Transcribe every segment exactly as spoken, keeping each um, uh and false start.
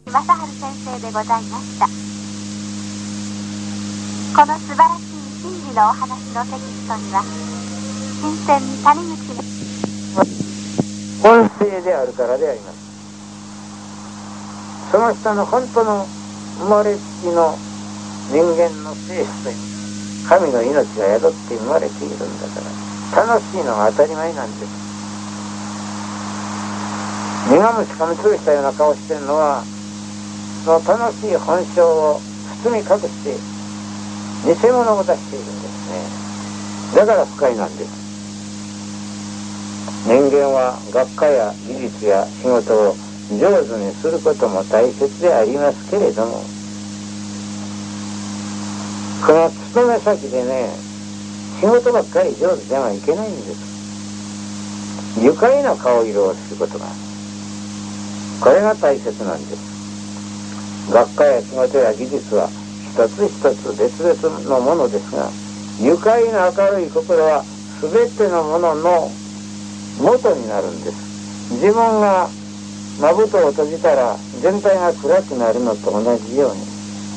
正治先生でございました。この素晴らしい真理のお話のテキストには、新鮮谷口の音声であるからであります。その人の本当の生まれつきの人間の性質という神の命が宿って生まれているんだから、楽しいのが当たり前なんです。苦虫噛みつぶしたような顔してるのは、その楽しい本性を包み隠して偽物を出しているんですね。だから不快なんです。人間は学科や技術や仕事を上手にすることも大切でありますけれども、この勤め先でね、仕事ばっかり上手ではいけないんです。愉快な顔色をすることが、これが大切なんです。学科や仕事や技術は一つ一つ別々のものですが、愉快な明るい心は全てのものの元になるんです。自分がまぶたを閉じたら全体が暗くなるのと同じように、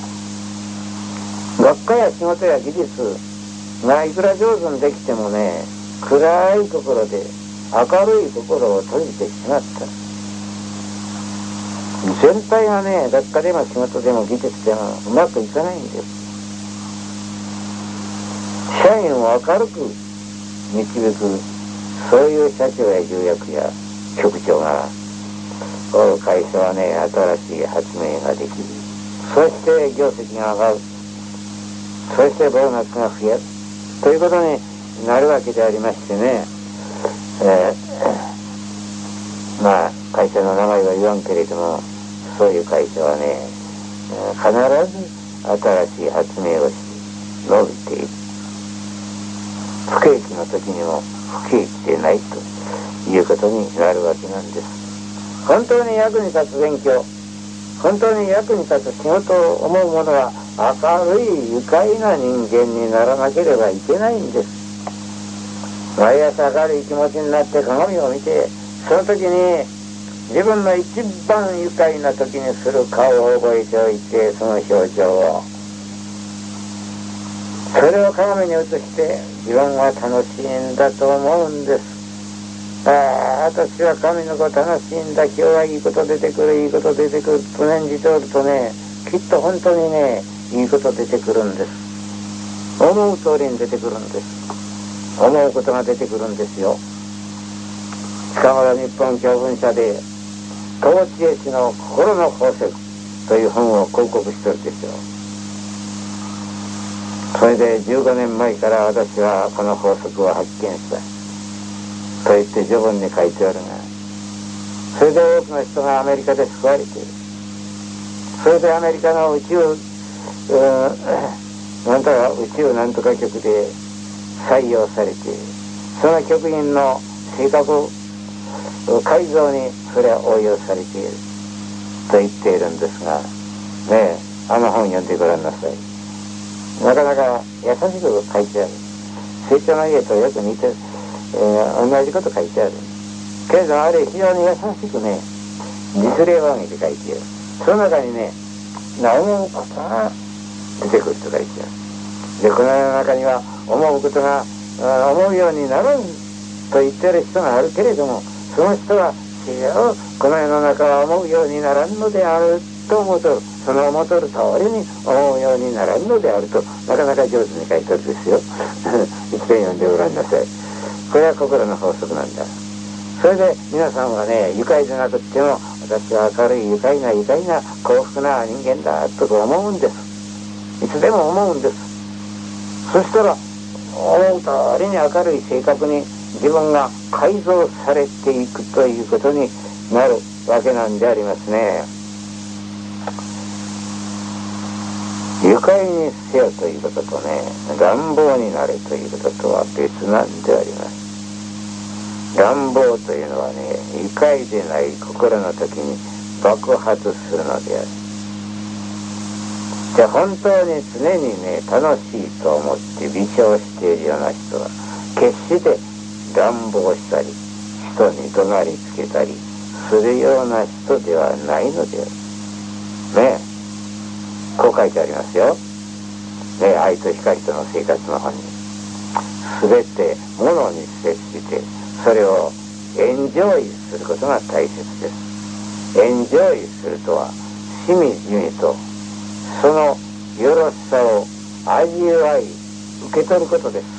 学科や仕事や技術がいくら上手にできてもね、暗い心で明るい心を閉じてしまった。全体がね、学科でも仕事でも技術でもうまくいかないんです。社員を明るく導く、そういう社長や重役や局長がおる会社はね、新しい発明ができる。そして業績が上がる。そしてボーナスが増える。ということになるわけでありましてね、えー、まあ会社の名前は言わんけれども、そういう会社はね、必ず新しい発明をし伸びている。不景気の時にも不景気でないということになるわけなんです。本当に役に立つ勉強、本当に役に立つ仕事を思う者は明るい愉快な人間にならなければいけないんです。毎朝明るい気持ちになって鏡を見て、その時に自分の一番愉快な時にする顔を覚えておいて、その表情を、それを鏡に映して自分は楽しいんだと思うんです。ああ、私は神の子楽しいんだ、今日はいいこと出てくる、いいこと出てくると念じておるとね、きっと本当にね、いいこと出てくるんです。思う通りに出てくるんです。思うことが出てくるんですよ。近頃日本教文社で東知恵氏の心の宝石という本を広告してるんですよ。それでじゅうごねんまえから私はこの法則を発見したと言って序文に書いてあるが、それで多くの人がアメリカで救われている。それでアメリカの宇宙、なんとか宇宙なんとか局で採用されている。その局員の性格改造にそれは応用されていると言っているんですが、ねえ、あの本読んでごらんなさい。なかなか優しく書いてある。成長の家とよく似てる、えー、同じこと書いてある。けれどあれ非常に優しくね、実例を挙げて書いてある。その中にね、思うことが出てくると書いてある。で、この世の中には思うことが思うようになると言ってる人があるけれども、その人は違う、この世の中は思うようにならんのであると思うとる。その思うとる通りに思うようにならんのであると、なかなか上手に書いてあるんですよ。一遍読んでごらんなさい。これは心の法則なんだ。それで皆さんはね、愉快でなくっても、私は明るい愉快な愉快な幸福な人間だと思うんです。いつでも思うんです。そしたら思う通りに明るい性格に自分が改造されていくということになるわけなんでありますね。愉快にせよということとね、乱暴になれということとは別なんであります。乱暴というのはね、愉快でない心の時に爆発するのである。じゃあ本当に常にね、楽しいと思って微笑しているような人は決して乱暴したり人に怒鳴りつけたりするような人ではないのである。 ね、こう書いてありますよ。ね、愛と光との生活の本に、すべてものに接してそれをエンジョイすることが大切です。エンジョイするとは、しみじみとそのよろしさを味わい受け取ることです。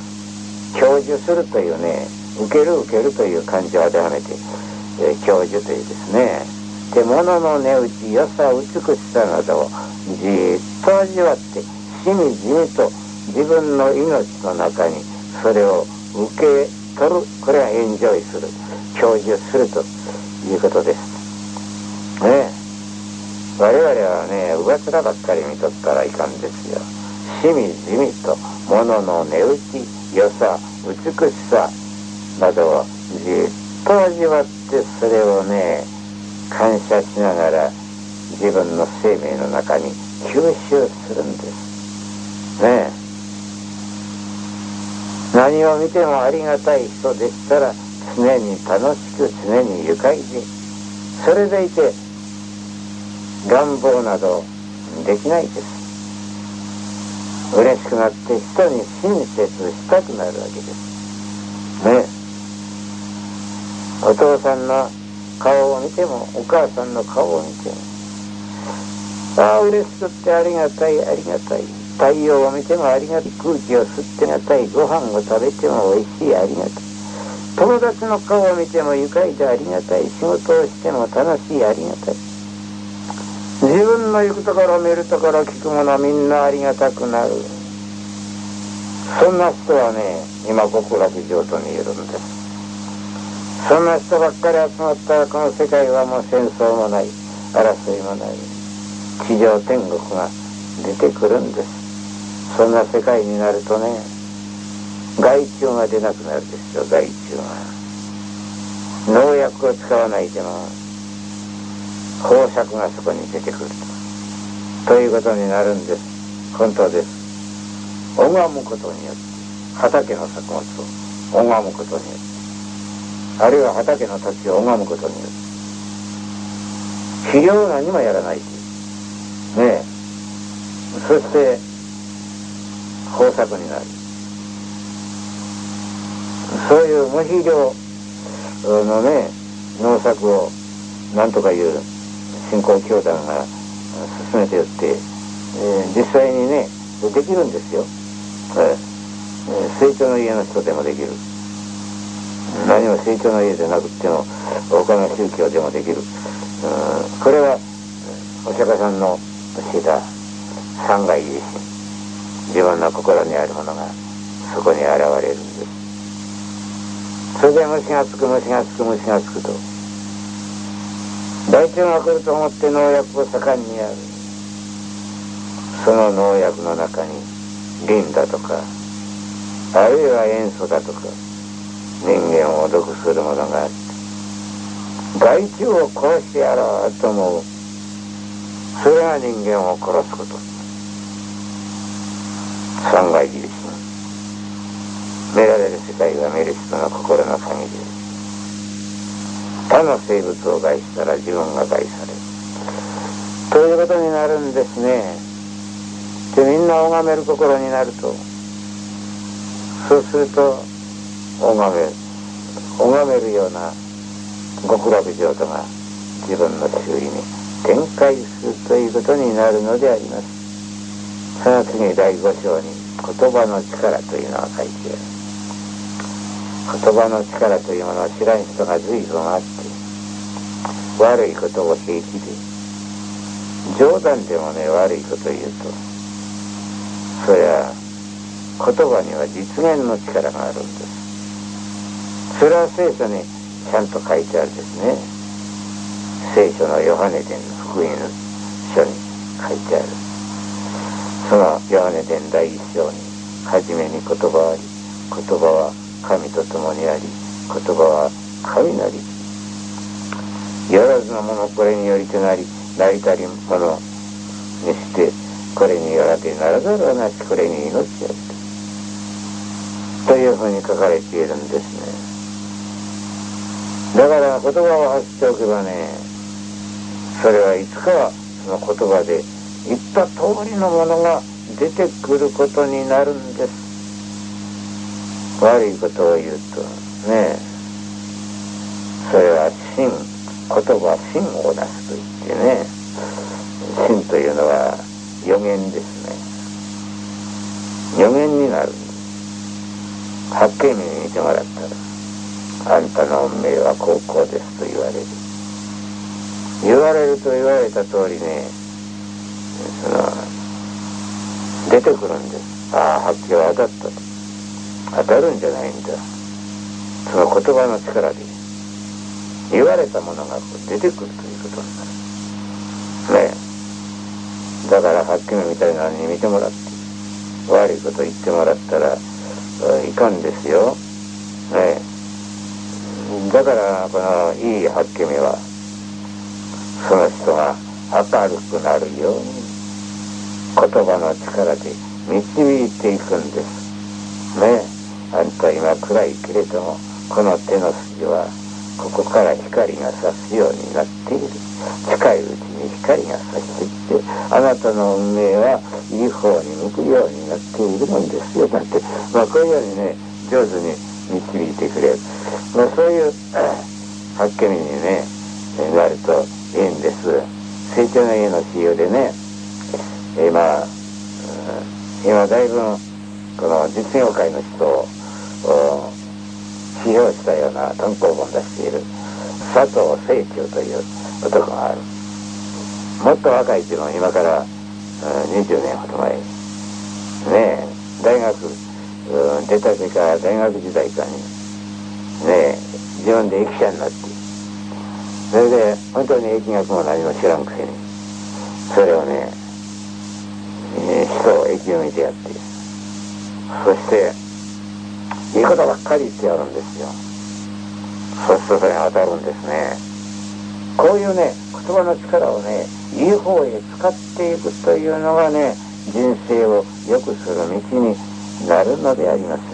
享受するというね、受ける受けるという漢字を当てはめて、えー、享受というですね、で物の値打ち、良さ、美しさなどをじーっと味わって、しみじみと自分の命の中にそれを受け取る、これはエンジョイする、享受するということですね。え我々はね、上面ばっかり見とったらいかんですよ。しみじみと物の値打ち、良さ、美しさなどをじっと味わって、それをね、感謝しながら自分の生命の中に吸収するんですね。何を見てもありがたい人でしたら、常に楽しく、常に愉快で、それでいて願望などできないです。嬉しくなって人に親切したくなるわけですね。お父さんの顔を見ても、お母さんの顔を見ても、ああ嬉しくってありがたい、ありがたい。太陽を見てもありがたい、空気を吸ってありがたい、ご飯を食べてもおいしい、ありがたい。友達の顔を見ても愉快でありがたい、仕事をしても楽しい、ありがたい。自分の行くところ見るところ聞くものみんなありがたくなる。そんな人はね、今極楽浄土にいるんです。そんな人ばっかり集まったら、この世界はもう戦争もない、争いもない、地上天国が出てくるんです。そんな世界になるとね、害虫が出なくなるですよ。害虫が農薬を使わないでも豊作がそこに出てくるということになるんです。本当です。拝むことによって、畑の作物を拝むことによって、あるいは畑の土地を拝むことによって、肥料を何もやらないしねえ、そして豊作になる。そういう無肥料のね、農作をなんとかいう信仰教団が進めてよって、えー、実際にねできるんですよ。えー、成長の家の人でもできる。何も成長の家でなくっても他の宗教でもできる。うん、これはお釈迦さんの教えた三界自身、自分の心にあるものがそこに現れるんです。それで虫がつく虫がつく虫がつくと、害虫が来ると思って農薬を盛んにやる。その農薬の中にリンだとか、あるいは塩素だとか、人間を毒するものがあって、害虫を殺してやろうと思う。それが人間を殺すこと。三界自身、見られる世界が見る人の心の限りです。他の生物を害したら自分が害されるということになるんですね。でみんな拝める心になると、そうすると拝める拝めるような極楽浄土が自分の周囲に展開するということになるのであります。その次第五章に言葉の力というのが書いてある。言葉の力というものを知らん人が随分あって、悪いことを平気で、冗談でもね悪いこと言うと、そりゃ言葉には実現の力があるんです。それは聖書にちゃんと書いてあるんですね。聖書のヨハネ伝の福音書に書いてある。そのヨハネ伝第一章に、初めに言葉あり、言葉は神と共にあり、言葉は神なり。よらずのものこれによりとなり、なりたりものにして、これによらでならざるはなし、これに命ありというふうに書かれているんですね。だから言葉を発しておけばね、それはいつかはその言葉で言った通りのものが出てくることになるんです。悪いことを言うとね、それは真、言葉真を出すと言ってね、真というのは予言ですね。予言になるんです。はっきり見てもらったら、あんたの運命はこうこうですと言われる。言われると言われた通りね、その出てくるんです。ああ、はっきり当たったと。当たるんじゃないんだ。その言葉の力で言われたものが出てくるということになるね。えだからはっきりみたいなのに見てもらって、悪いこと言ってもらったらいかんですよね。えだからこのいいはっきりはその人が明るくなるように言葉の力で導いていくんですね。えあんた今暗いけれども、この手の筋はここから光が差すようになっている。近いうちに光が差してきて、あなたの運命はいい方に向くようになっているもんですよ。だって、まあこういうようにね、上手に導いてくれる。まあそういうはっきりにね、なるといいんです。成長の家の使用でね、今、今だいぶこの実業界の人を批評したような単行本を出している佐藤清張という男がある。もっと若いっていうのは今からにじゅうねんほど前ねえ、大学出たてか大学時代かにねえ、自分で駅舎になって、それで本当に疫学も何も知らんくせにそれをね、えー、人を駅を見てやって、そしていいことばっかり言ってやるんですよ。そうするとそれが当たるんですね。こういうね、言葉の力をね、いい方へ使っていくというのがね、人生を良くする道になるのであります。